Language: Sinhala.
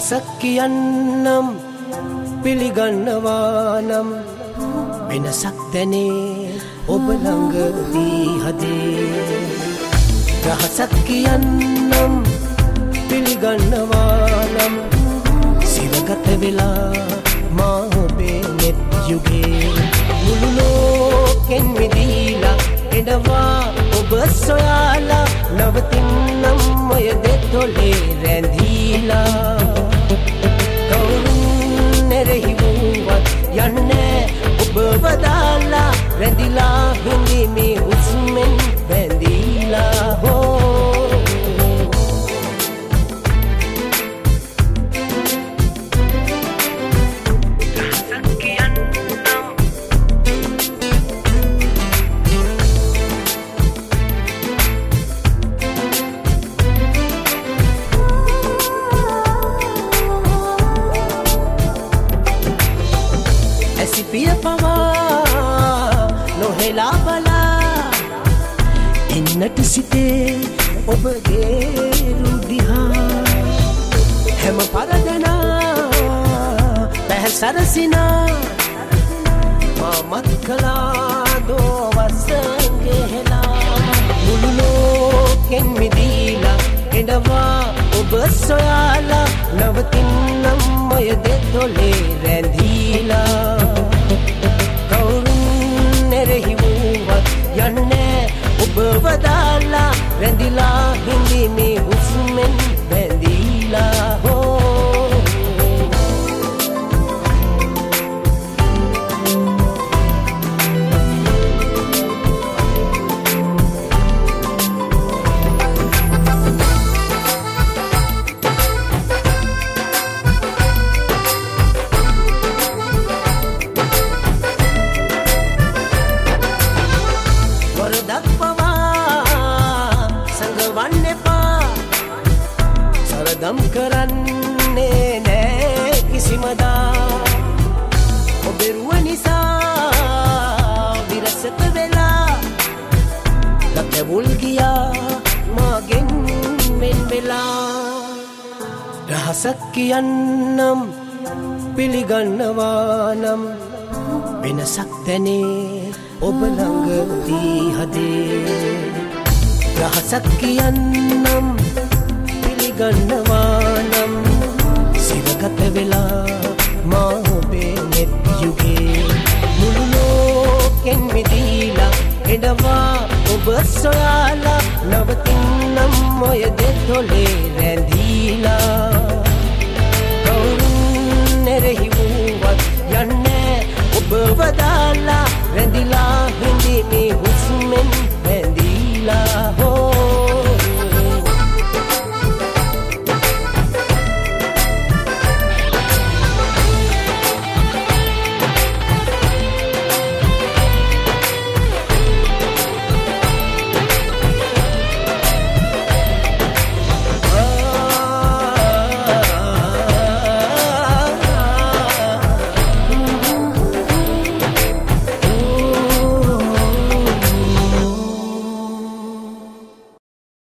රහසක් කියන්නම් පිළිගන්නවා නම් වෙනසක් දැනේ ඔබ ළඟදී හදේ රහසක් කියන්නම් පිළිගන්නවා නම් සිරගත වෙලා මා ඔබේ නෙත් යුගේ මුළු ලෝකෙන් මිදීලා එනවා ඔබ සොයාලා නවතින්නම් ඔය දෙතොලේ රැඳීලා කවුරුන් එරෙහිවුවත් යන්නේ ඔබ වදාලා රැඳිලා හිඳීමේ හුස්මෙන් බැඳීලා හෝ සිපිය පවා නොහෙලා බලා එන්නට සිතේ ඔබගේ රුදිහා හැම පරදනා පැහැ සරසිනා මාමත් කලා දෝවසගෙහෙලා මුළු ලෝකෙන් මිදීලා එනවා ඔබ සොයාලා නවතින්නම් ඔය දෙතොලේ රැඳීලා යන්නේ ඔබ වදාලා රැඳිලා හිඳීමේ හුස්මෙන් බැඳීලා හෝ සරදම් කරන්නේ නෑ කිසිමදා ඔබෙරුව නිසා විරසත වෙලා ලකැවුල් ගියා මාගෙන් මෙන් වෙලා රහසක් කියන්නම් පිළිගන්නවා නම් වෙනසක් දැනේ ඔබ ළඟදී හදේ රහසක් කියන්නම් ගන්නවා නම් සිරගත වෙලා මා ඔබේ නෙත් යුගේ මුළු ලෝකෙන් මිදීලා එනවා ඔබ සොයාලා නවතින්නම් ඔය දෙතොලේ රැඳීලා